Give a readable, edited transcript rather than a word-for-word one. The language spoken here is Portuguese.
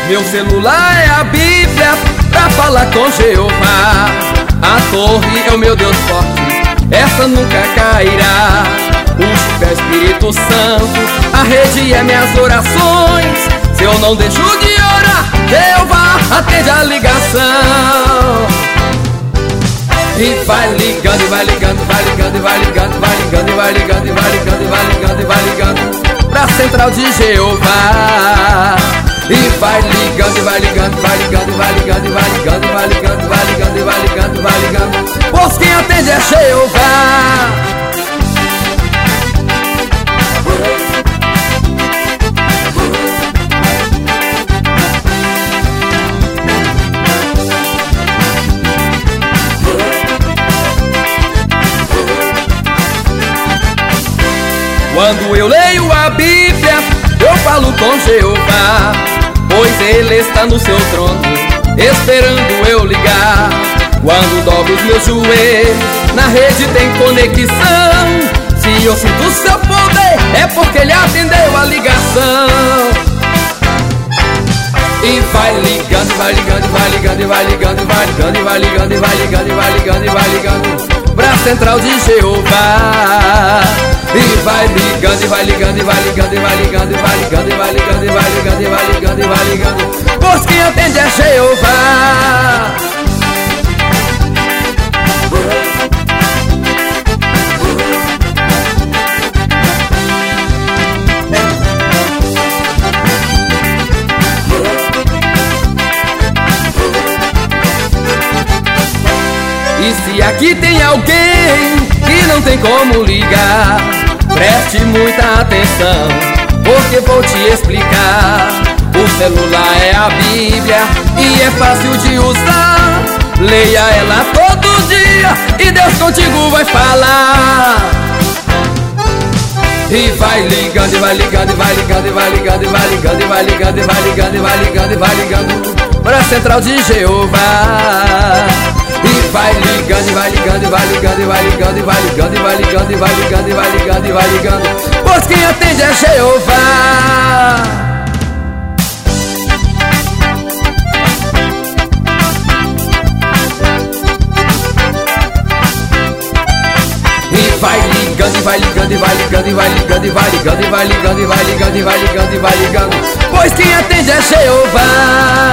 Meu celular é a Bíblia pra falar com Jeová. A torre é o meu Deus forte, essa nunca cairá. O chip é o Espírito Santo, a rede é minhas orações. Se eu não deixo de orar, Jeová atende a ligação. E vai ligando, e vai ligando, vai ligando, e vai ligando, vai ligando, e vai ligando, e vai ligando, e vai ligando, e vai ligando pra central de Jeová. E vai ligando, e vai ligando, vai ligando, vai ligando, e vai ligando, e vai ligando, vai ligando, e vai ligando, vai ligando, pois quem atende é Jeová. Quando eu leio a Bíblia, eu falo com Jeová, pois Ele está no seu trono, esperando eu ligar. Quando dobro os meus joelhos, na rede tem conexão. Se eu sinto o seu poder, é porque Ele atendeu a ligação. E vai ligando, vai ligando, vai ligando, vai ligando, vai ligando, vai ligando, vai ligando, vai ligando, vai ligando pra central de Jeová. E vai ligando, e vai ligando, e vai ligando, e vai ligando, e vai ligando, e vai ligando, e vai ligando, e vai ligando, e vai ligando, pois quem atende é Jeová. E se aqui tem alguém que não tem como ligar, preste muita atenção, porque vou te explicar. O celular é a Bíblia e é fácil de usar. Leia ela todo dia e Deus contigo vai falar. E vai ligando, e vai ligando, e vai ligando, e vai ligando, e vai ligando, e vai ligando, e vai ligando, e vai ligando, e vai ligando pra central de Jeová. E vai ligando, e vai ligando, e vai ligando, e vai ligando, e vai ligando, e vai ligando, e vai ligando, e vai ligando, e vai ligando, pois quem atende é Jeová. E vai ligando, e vai ligando, e vai ligando, e vai ligando, e vai ligando, e vai ligando, e vai ligando, e vai ligando, e vai ligando, pois quem atende é Jeová.